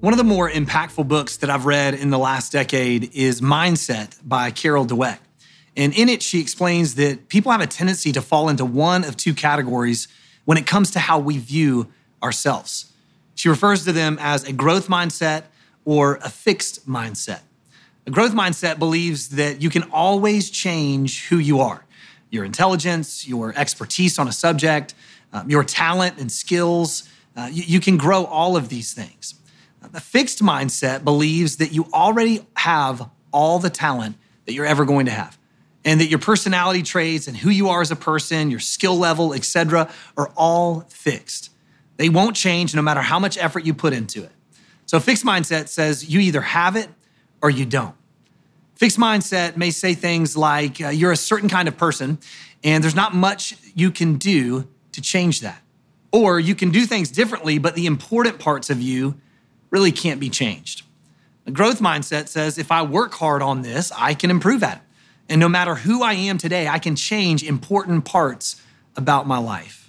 One of the more impactful books that I've read in the last decade is Mindset by Carol Dweck. And in it, she explains that people have a tendency to fall into one of two categories when it comes to how we view ourselves. She refers to them as a growth mindset or a fixed mindset. A growth mindset believes that you can always change who you are, your intelligence, your expertise on a subject, your talent and skills. You can grow all of these things. The fixed mindset believes that you already have all the talent that you're ever going to have, and that your personality traits and who you are as a person, your skill level, etc., are all fixed. They won't change no matter how much effort you put into it. So a fixed mindset says you either have it or you don't. Fixed mindset may say things like you're a certain kind of person and there's not much you can do to change that. Or you can do things differently, but the important parts of you really can't be changed. A growth mindset says if I work hard on this, I can improve at it. And no matter who I am today, I can change important parts about my life.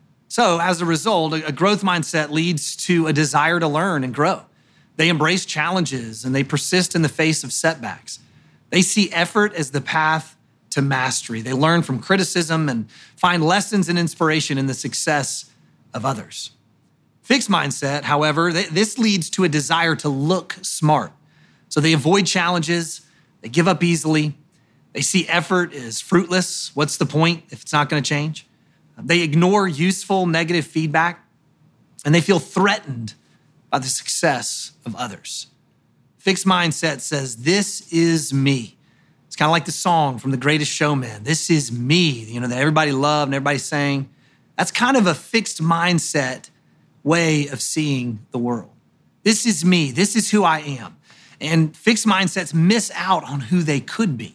So as a result, a growth mindset leads to a desire to learn and grow. They embrace challenges and they persist in the face of setbacks. They see effort as the path to mastery. They learn from criticism and find lessons and inspiration in the success of others. Fixed mindset, however, this leads to a desire to look smart. So they avoid challenges, they give up easily, they see effort as fruitless. What's the point if it's not going to change? They ignore useful negative feedback, and they feel threatened by the success of others. Fixed mindset says, this is me. It's kind of like the song from The Greatest Showman. This is me, that everybody loved and everybody sang. That's kind of a fixed mindset way of seeing the world. This is me. This is who I am. And fixed mindsets miss out on who they could be.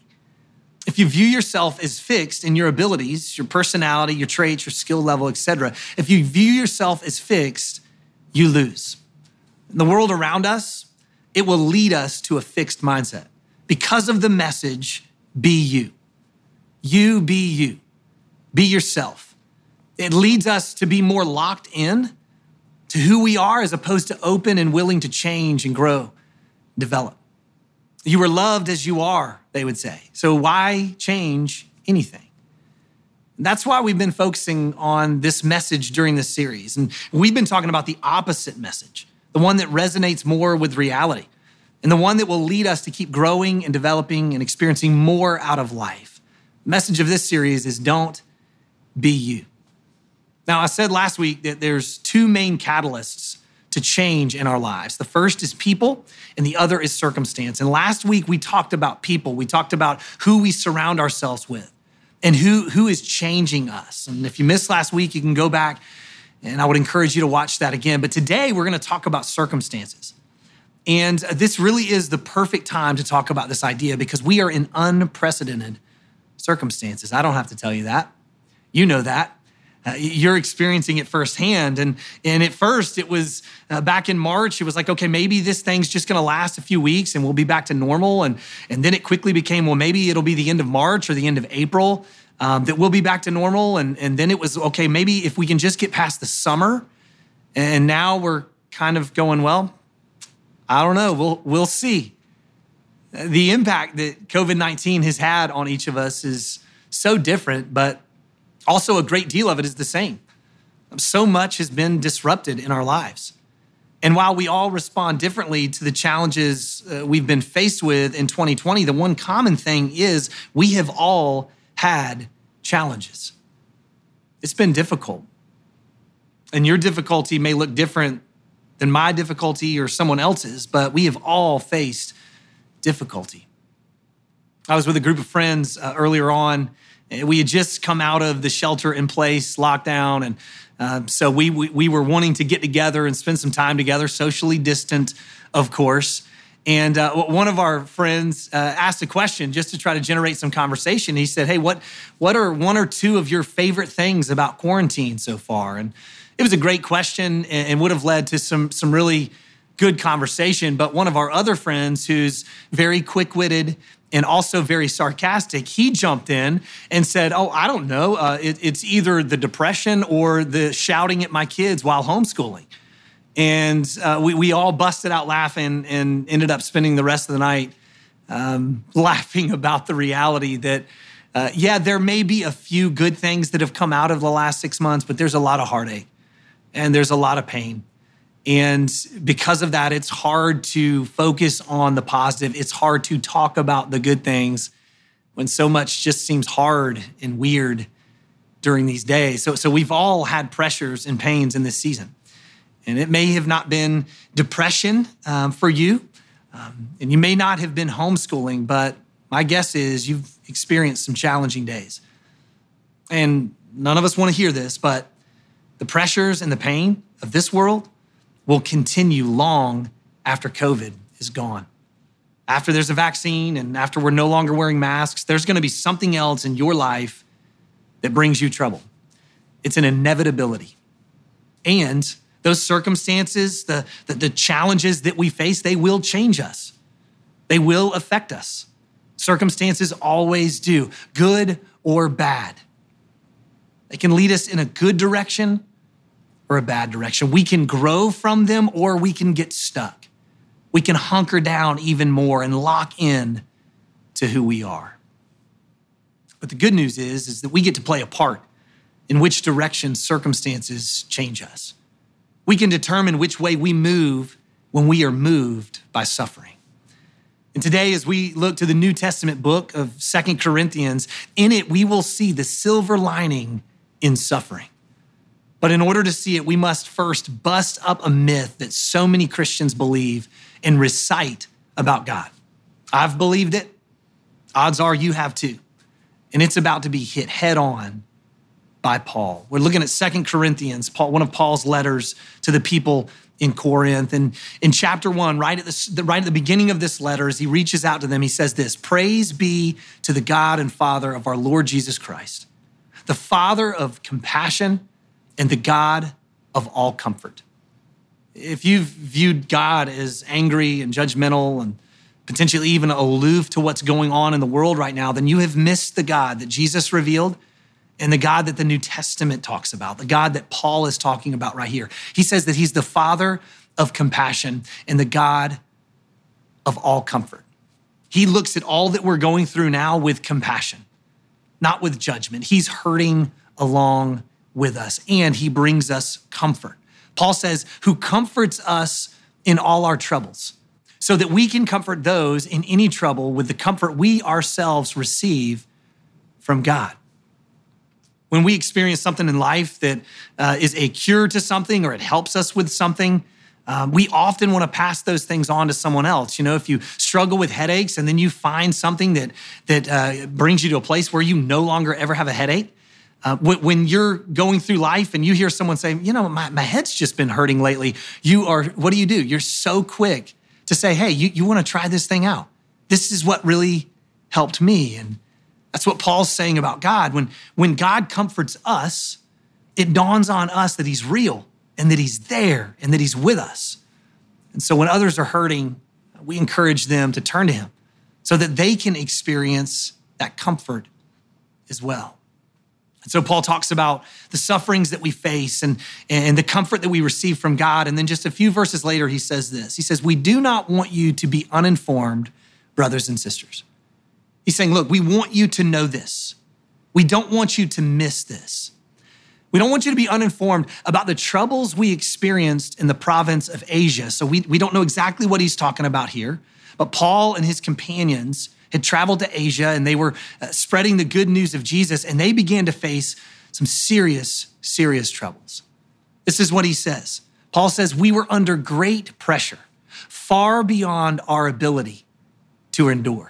If you view yourself as fixed in your abilities, your personality, your traits, your skill level, etc., if you view yourself as fixed, you lose. In the world around us, it will lead us to a fixed mindset. Because of the message, be you. You be you. Be yourself. It leads us to be more locked in to who we are as opposed to open and willing to change and grow, develop. You are loved as you are, they would say. So why change anything? And that's why we've been focusing on this message during this series. And we've been talking about the opposite message, the one that resonates more with reality, and the one that will lead us to keep growing and developing and experiencing more out of life. The message of this series is don't be you. Now, I said last week that there's two main catalysts to change in our lives. The first is people, and the other is circumstance. And last week, we talked about people. We talked about who we surround ourselves with and who is changing us. And if you missed last week, you can go back, and I would encourage you to watch that again. But today, we're going to talk about circumstances. And this really is the perfect time to talk about this idea because we are in unprecedented circumstances. I don't have to tell you that. You know that. You're experiencing it firsthand. And at first, it was back in March, it was like, okay, maybe this thing's just going to last a few weeks and we'll be back to normal. And then it quickly became, well, maybe it'll be the end of March or the end of April that we'll be back to normal. And then it was, okay, maybe if we can just get past the summer. And now we're kind of going, well, I don't know. We'll see. The impact that COVID-19 has had on each of us is so different, but also a great deal of it is the same. So much has been disrupted in our lives. And while we all respond differently to the challenges we've been faced with in 2020, the one common thing is we have all had challenges. It's been difficult. And your difficulty may look different than my difficulty or someone else's, but we have all faced difficulty. I was with a group of friends earlier on. We had just come out of the shelter-in-place lockdown, and so we were wanting to get together and spend some time together, socially distant, of course. And one of our friends asked a question just to try to generate some conversation. He said, hey, what are one or two of your favorite things about quarantine so far? And it was a great question and would have led to some really good conversation. But one of our other friends who's very quick-witted and also very sarcastic, he jumped in and said, oh, I don't know. It's either the depression or the shouting at my kids while homeschooling. And we all busted out laughing and ended up spending the rest of the night laughing about the reality that, there may be a few good things that have come out of the last 6 months, but there's a lot of heartache and there's a lot of pain. And because of that, it's hard to focus on the positive. It's hard to talk about the good things when so much just seems hard and weird during these days. So we've all had pressures and pains in this season. And it may have not been depression for you, and you may not have been homeschooling, but my guess is you've experienced some challenging days. And none of us want to hear this, but the pressures and the pain of this world will continue long after COVID is gone. After there's a vaccine and after we're no longer wearing masks, there's going to be something else in your life that brings you trouble. It's an inevitability. And those circumstances, the challenges that we face, they will change us. They will affect us. Circumstances always do, good or bad. They can lead us in a good direction or a bad direction. We can grow from them or we can get stuck. We can hunker down even more and lock in to who we are. But the good news is that we get to play a part in which direction circumstances change us. We can determine which way we move when we are moved by suffering. And today, as we look to the New Testament book of 2 Corinthians, in it, we will see the silver lining in suffering. But in order to see it, we must first bust up a myth that so many Christians believe and recite about God. I've believed it. Odds are you have too. And it's about to be hit head on by Paul. We're looking at 2 Corinthians, one of Paul's letters to the people in Corinth. And in chapter 1, right at the beginning of this letter, as he reaches out to them, he says this: "Praise be to the God and Father of our Lord Jesus Christ, the Father of compassion and the God of all comfort." If you've viewed God as angry and judgmental and potentially even aloof to what's going on in the world right now, then you have missed the God that Jesus revealed and the God that the New Testament talks about, the God that Paul is talking about right here. He says that he's the Father of compassion and the God of all comfort. He looks at all that we're going through now with compassion, not with judgment. He's hurting along with us, and he brings us comfort. Paul says, who comforts us in all our troubles, so that we can comfort those in any trouble with the comfort we ourselves receive from God. When we experience something in life that is a cure to something or it helps us with something, we often want to pass those things on to someone else. You know, if you struggle with headaches and then you find something that brings you to a place where you no longer ever have a headache, when you're going through life and you hear someone say, you know, my head's just been hurting lately, what do? You're so quick to say, hey, you want to try this thing out. This is what really helped me. And that's what Paul's saying about God. When God comforts us, it dawns on us that he's real and that he's there and that he's with us. And so when others are hurting, we encourage them to turn to him so that they can experience that comfort as well. And so Paul talks about the sufferings that we face and the comfort that we receive from God. And then just a few verses later, he says this. He says, we do not want you to be uninformed, brothers and sisters. He's saying, look, we want you to know this. We don't want you to miss this. We don't want you to be uninformed about the troubles we experienced in the province of Asia. So we don't know exactly what he's talking about here, but Paul and his companions had traveled to Asia and they were spreading the good news of Jesus, and they began to face some serious, serious troubles. This is what he says. Paul says, we were under great pressure, far beyond our ability to endure.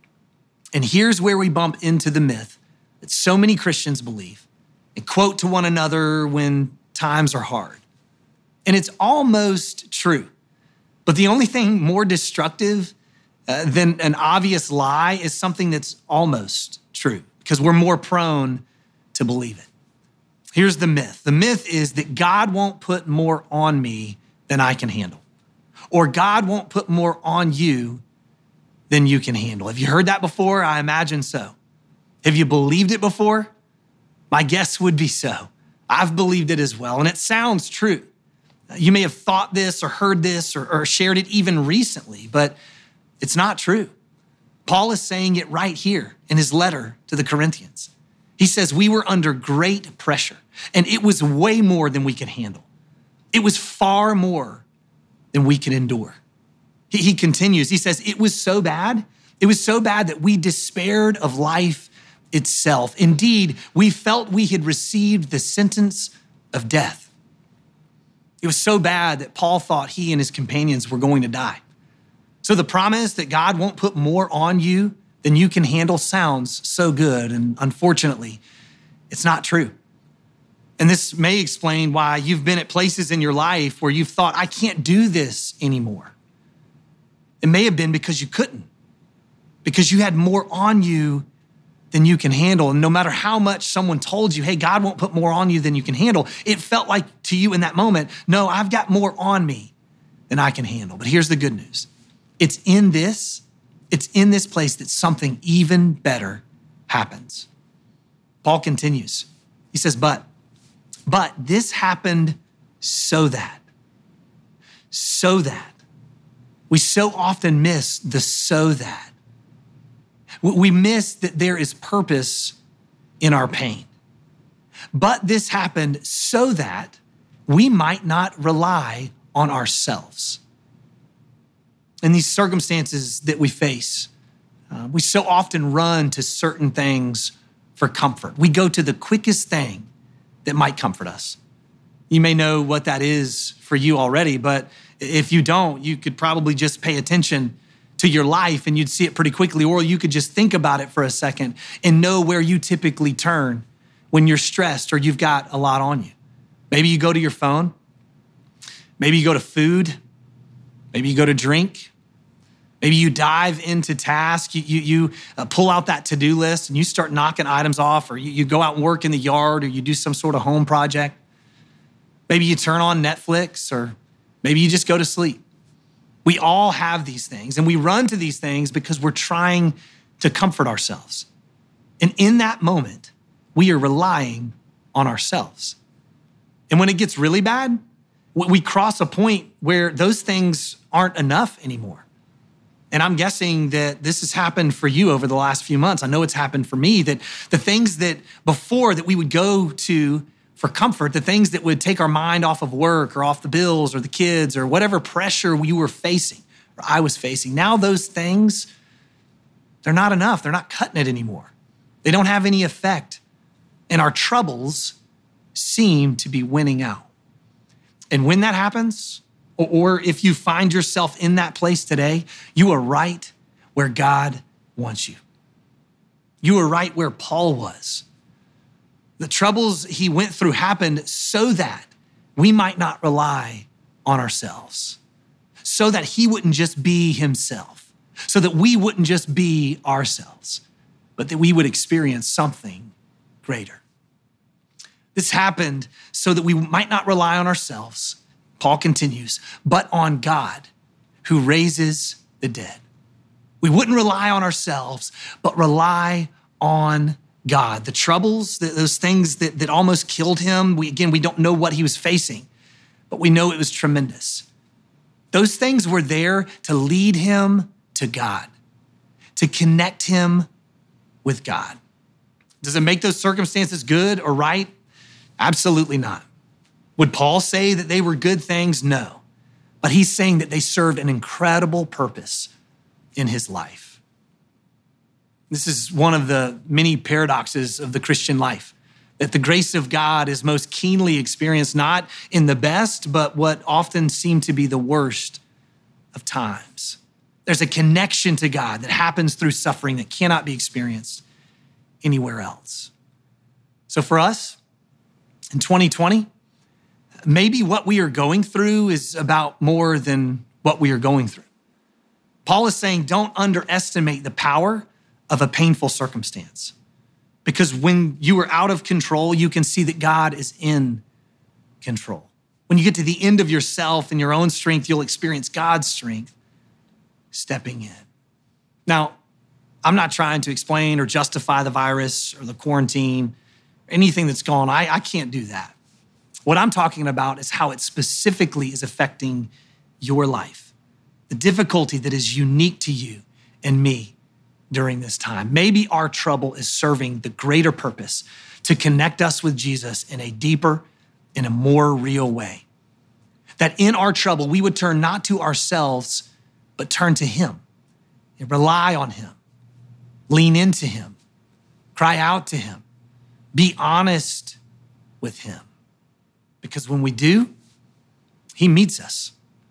And here's where we bump into the myth that so many Christians believe and quote to one another when times are hard. And it's almost true. But the only thing more destructive than an obvious lie is something that's almost true, because we're more prone to believe it. Here's the myth. The myth is that God won't put more on me than I can handle, or God won't put more on you than you can handle. Have you heard that before? I imagine so. Have you believed it before? My guess would be so. I've believed it as well, and it sounds true. You may have thought this or heard this or shared it even recently, but it's not true. Paul is saying it right here in his letter to the Corinthians. He says, we were under great pressure, and it was way more than we could handle. It was far more than we could endure. He continues, he says, it was so bad that we despaired of life itself. Indeed, we felt we had received the sentence of death. It was so bad that Paul thought he and his companions were going to die. So the promise that God won't put more on you than you can handle sounds so good. And unfortunately, it's not true. And this may explain why you've been at places in your life where you've thought, I can't do this anymore. It may have been because you couldn't, because you had more on you than you can handle. And no matter how much someone told you, hey, God won't put more on you than you can handle, it felt like to you in that moment, no, I've got more on me than I can handle. But here's the good news. It's in this place that something even better happens. Paul continues. He says, but this happened so that. We so often miss the so that. We miss that there is purpose in our pain. But this happened so that we might not rely on ourselves. In these circumstances that we face, we so often run to certain things for comfort. We go to the quickest thing that might comfort us. You may know what that is for you already, but if you don't, you could probably just pay attention to your life and you'd see it pretty quickly, or you could just think about it for a second and know where you typically turn when you're stressed or you've got a lot on you. Maybe you go to your phone. Maybe you go to food. Maybe you go to drink. Maybe you dive into tasks. You pull out that to-do list and you start knocking items off, or you go out and work in the yard, or you do some sort of home project. Maybe you turn on Netflix, or maybe you just go to sleep. We all have these things, and we run to these things because we're trying to comfort ourselves. And in that moment, we are relying on ourselves. And when it gets really bad, we cross a point where those things aren't enough anymore. And I'm guessing that this has happened for you over the last few months. I know it's happened for me, that the things that before that we would go to for comfort, the things that would take our mind off of work or off the bills or the kids or whatever pressure we were facing or I was facing. Now those things, they're not enough. They're not cutting it anymore. They don't have any effect. And our troubles seem to be winning out. And when that happens, or if you find yourself in that place today, you are right where God wants you. You are right where Paul was. The troubles he went through happened so that we might not rely on ourselves, so that he wouldn't just be himself, so that we wouldn't just be ourselves, but that we would experience something greater. This happened so that we might not rely on ourselves, Paul continues, but on God who raises the dead. We wouldn't rely on ourselves, but rely on God. The troubles, those things that almost killed him, we don't know what he was facing, but we know it was tremendous. Those things were there to lead him to God, to connect him with God. Does it make those circumstances good or right? Absolutely not. Would Paul say that they were good things? No. But he's saying that they served an incredible purpose in his life. This is one of the many paradoxes of the Christian life, that the grace of God is most keenly experienced not in the best, but what often seem to be the worst of times. There's a connection to God that happens through suffering that cannot be experienced anywhere else. So for us, in 2020, maybe what we are going through is about more than what we are going through. Paul is saying, don't underestimate the power of a painful circumstance. Because when you are out of control, you can see that God is in control. When you get to the end of yourself and your own strength, you'll experience God's strength stepping in. Now, I'm not trying to explain or justify the virus or the quarantine, or anything that's gone on. I can't do that. What I'm talking about is how it specifically is affecting your life, the difficulty that is unique to you and me during this time. Maybe our trouble is serving the greater purpose to connect us with Jesus in a deeper, in a more real way. That in our trouble, we would turn not to ourselves, but turn to him and rely on him, lean into him, cry out to him, be honest with him. Because when we do, he meets us.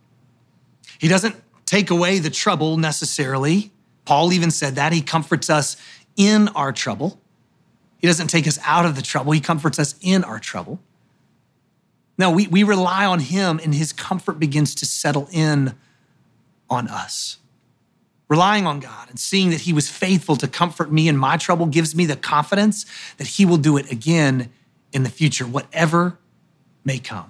He doesn't take away the trouble necessarily. Paul even said that. He comforts us in our trouble. He doesn't take us out of the trouble. He comforts us in our trouble. No, we rely on him, and his comfort begins to settle in on us. Relying on God and seeing that he was faithful to comfort me in my trouble gives me the confidence that he will do it again in the future, whatever may come.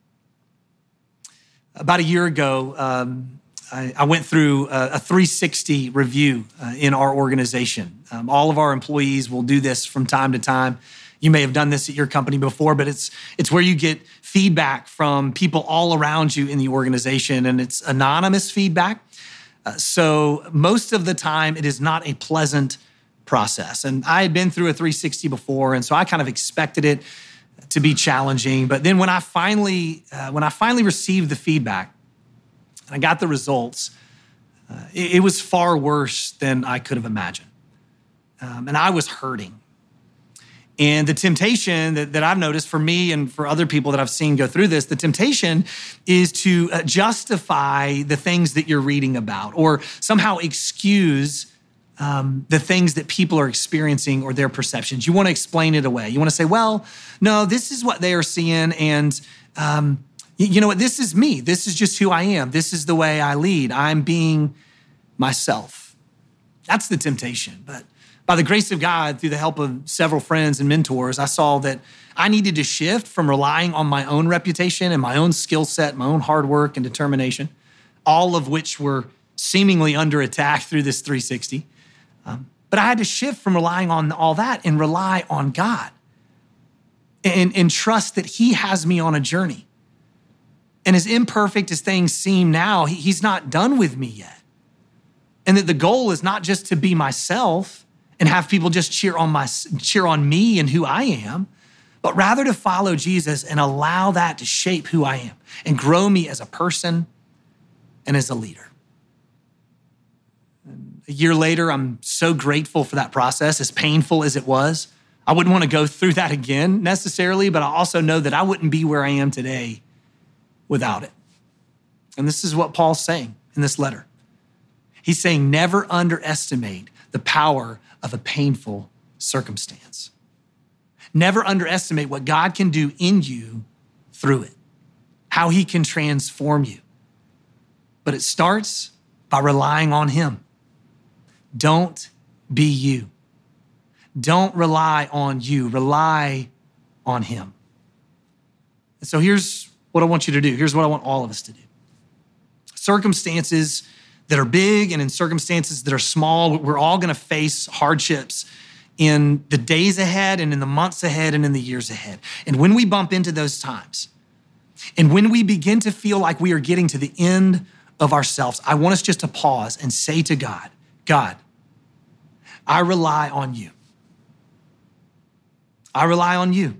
About a year ago, I went through a 360 review in our organization. All of our employees will do this from time to time. You may have done this at your company before, but it's where you get feedback from people all around you in the organization, and it's anonymous feedback. So most of the time, it is not a pleasant process. And I had been through a 360 before, and so I kind of expected it to be challenging. But then when I finally received the feedback, and I got the results, it was far worse than I could have imagined. And I was hurting. And the temptation that I've noticed for me and for other people that I've seen go through this, the temptation is to justify the things that you're reading about or somehow excuse the things that people are experiencing or their perceptions. You want to explain it away. You want to say, well, no, this is what they are seeing. And you know what? This is me. This is just who I am. This is the way I lead. I'm being myself. That's the temptation. But by the grace of God, through the help of several friends and mentors, I saw that I needed to shift from relying on my own reputation and my own skill set, my own hard work and determination, all of which were seemingly under attack through this 360. But I had to shift from relying on all that and rely on God and trust that he has me on a journey. And as imperfect as things seem now, he's not done with me yet. And that the goal is not just to be myself and have people just cheer on me and who I am, but rather to follow Jesus and allow that to shape who I am and grow me as a person and as a leader. And a year later, I'm so grateful for that process, as painful as it was. I wouldn't want to go through that again necessarily, but I also know that I wouldn't be where I am today without it. And this is what Paul's saying in this letter. He's saying, never underestimate the power of a painful circumstance. Never underestimate what God can do in you through it, how he can transform you. But it starts by relying on him. Don't be you. Don't rely on you. Rely on him. And so here's what I want you to do. Here's what I want all of us to do. Circumstances that are big and in circumstances that are small, we're all going to face hardships in the days ahead and in the months ahead and in the years ahead. And when we bump into those times, and when we begin to feel like we are getting to the end of ourselves, I want us just to pause and say to God, God, I rely on you. I rely on you.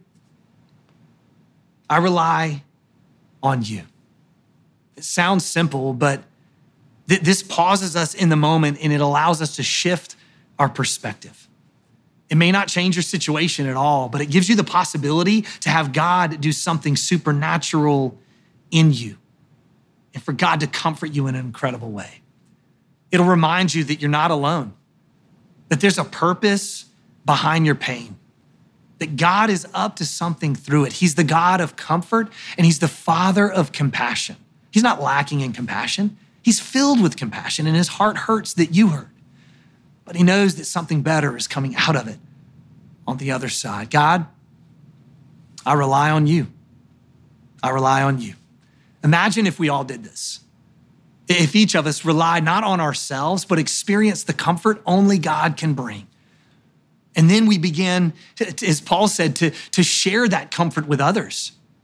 I rely on you. It sounds simple, but this pauses us in the moment and it allows us to shift our perspective. It may not change your situation at all, but it gives you the possibility to have God do something supernatural in you and for God to comfort you in an incredible way. It'll remind you that you're not alone, that there's a purpose behind your pain, that God is up to something through it. He's the God of comfort and he's the Father of compassion. He's not lacking in compassion. He's filled with compassion and his heart hurts that you hurt. But he knows that something better is coming out of it on the other side. God, I rely on you. I rely on you. Imagine if we all did this. If each of us relied not on ourselves, but experienced the comfort only God can bring. And then we began, as Paul said, to share that comfort with others.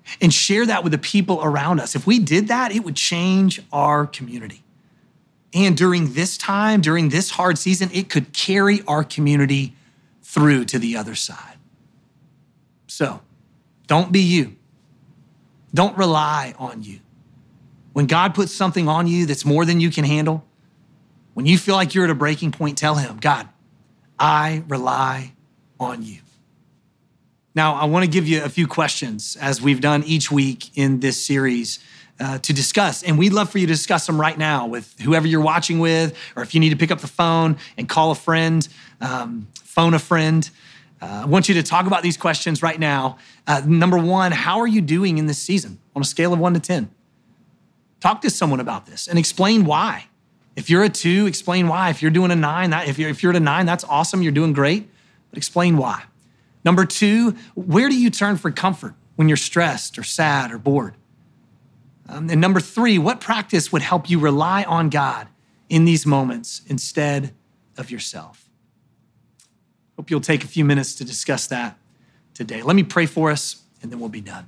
and share that with the people around us. If we did that, it would change our community. And during this time, during this hard season, it could carry our community through to the other side. So don't be you. Don't rely on you. When God puts something on you that's more than you can handle, when you feel like you're at a breaking point, tell him, God, I rely on you. Now, I want to give you a few questions as we've done each week in this series to discuss. And we'd love for you to discuss them right now with whoever you're watching with, or if you need to pick up the phone and call a friend, phone a friend. I want you to talk about these questions right now. Number one, how are you doing in this season on a scale of 1 to 10? Talk to someone about this and explain why. If you're a 2, explain why. If you're doing a 9, if you're at a 9, that's awesome. You're doing great, but explain why. Number 2, where do you turn for comfort when you're stressed or sad or bored? And number 3, what practice would help you rely on God in these moments instead of yourself? Hope you'll take a few minutes to discuss that today. Let me pray for us, and then we'll be done.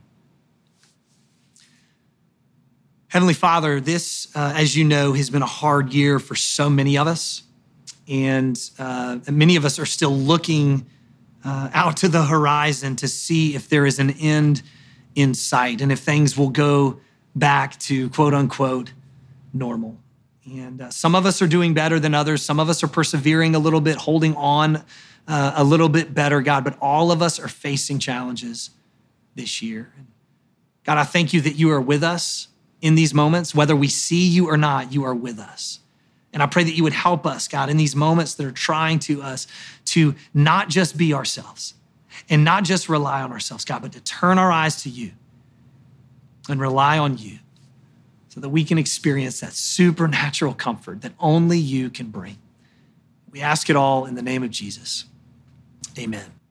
Heavenly Father, this, as you know, has been a hard year for so many of us. And many of us are still looking out to the horizon to see if there is an end in sight and if things will go back to quote unquote normal. And some of us are doing better than others. Some of us are persevering a little bit, holding on a little bit better, God, but all of us are facing challenges this year. God, I thank you that you are with us in these moments. Whether we see you or not, you are with us. And I pray that you would help us, God, in these moments that are trying to us to not just be ourselves and not just rely on ourselves, God, but to turn our eyes to you and rely on you so that we can experience that supernatural comfort that only you can bring. We ask it all in the name of Jesus. Amen.